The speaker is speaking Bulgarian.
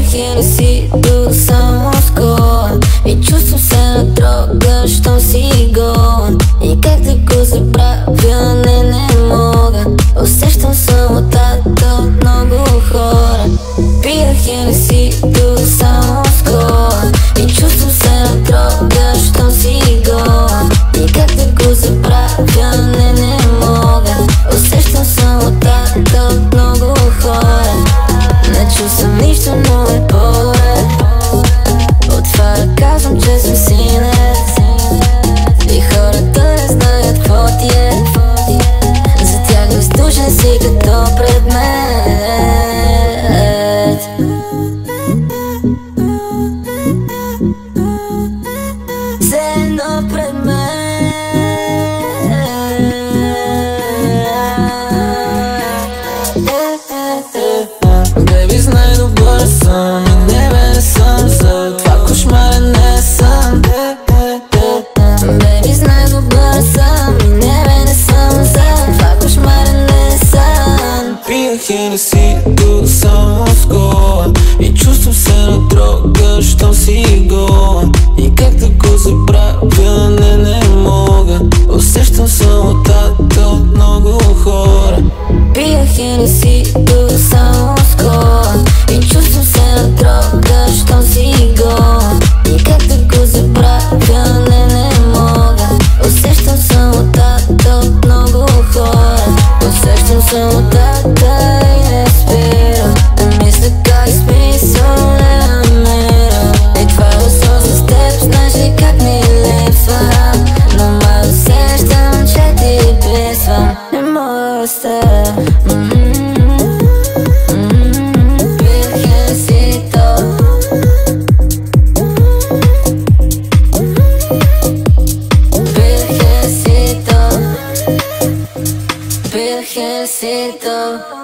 Хенесито само скоро и чувствам се на дрога, щом си гон. И как да го забравя, не мога. Усещам самотата от много хора. Пия Хенесито само скоро и чувствам се на дрога, щом си гон. И как да го забравя, не мога. Усещам самотата от много хора. Не чувствам нищо, но е по-добре. Отваря, казвам, че съм синец. И хората не знаят какво ти е. За тях бездушен си като предмет. За едно предмет. Бейби, знай добър съм и не съм за това кошмарен не съм. Бейби, знай добър съм и не съм за това кошмарен не съм. Пия Хенесито само скоро и чувствам се на дрога, щом си гон. И как да го забравя, не мога. Усещам самотата от много хора. Пия Хенесито само скоро и чувствам се на дрога, щом си гон. И как да го забравя, не мога. Усещам самотата от много хора. Усещам самотата и не спирам да мисля как смисъл не намеря. И това е осъзнат с теб, знаеш ли как ми липсва. Но май усещам, че ти липсвам. Не мога да се Хенесито.